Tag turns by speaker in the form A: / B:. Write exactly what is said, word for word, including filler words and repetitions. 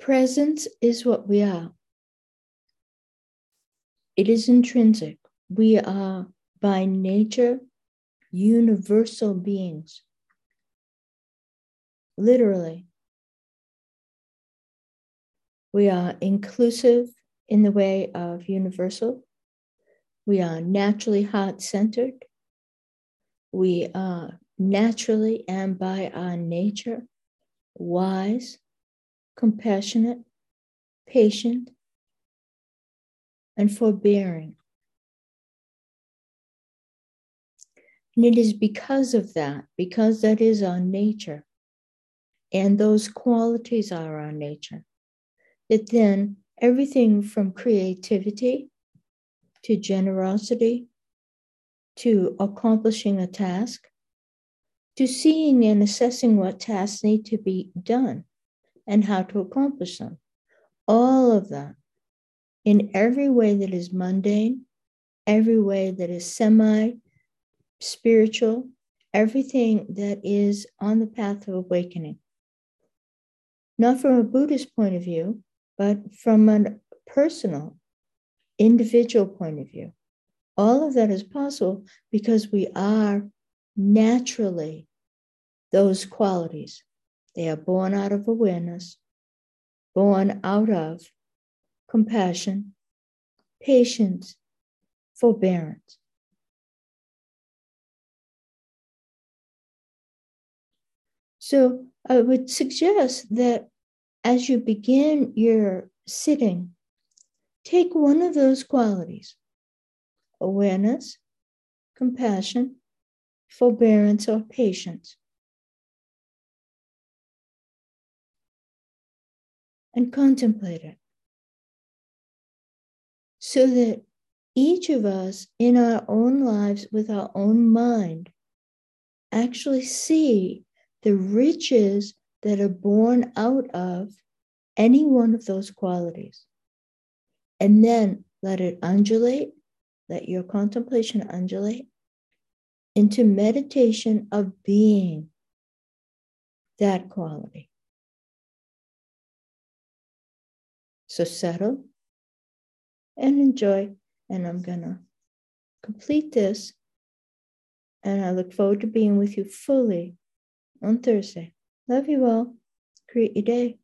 A: Presence is what we are. It is intrinsic. We are by nature universal beings. Literally. We are inclusive in the way of universal. We are naturally heart-centered. We are naturally and by our nature wise, compassionate, patient, and forbearing. And it is because of that, because that is our nature, and those qualities are our nature, that then everything from creativity to generosity to accomplishing a task to seeing and assessing what tasks need to be done and how to accomplish them, all of that in every way that is mundane, every way that is semi-spiritual, everything that is on the path of awakening. Not from a Buddhist point of view, but from a personal, individual point of view. All of that is possible because we are naturally those qualities. They are born out of awareness, born out of compassion, patience, forbearance. So I would suggest that as you begin your sitting, take one of those qualities, awareness, compassion, forbearance, or patience, and contemplate it, so that each of us in our own lives with our own mind actually see the riches that are born out of any one of those qualities. And then let it undulate, let your contemplation undulate into meditation of being that quality. So settle and enjoy. And I'm going to complete this. And I look forward to being with you fully on Thursday. Love you all. Create your day.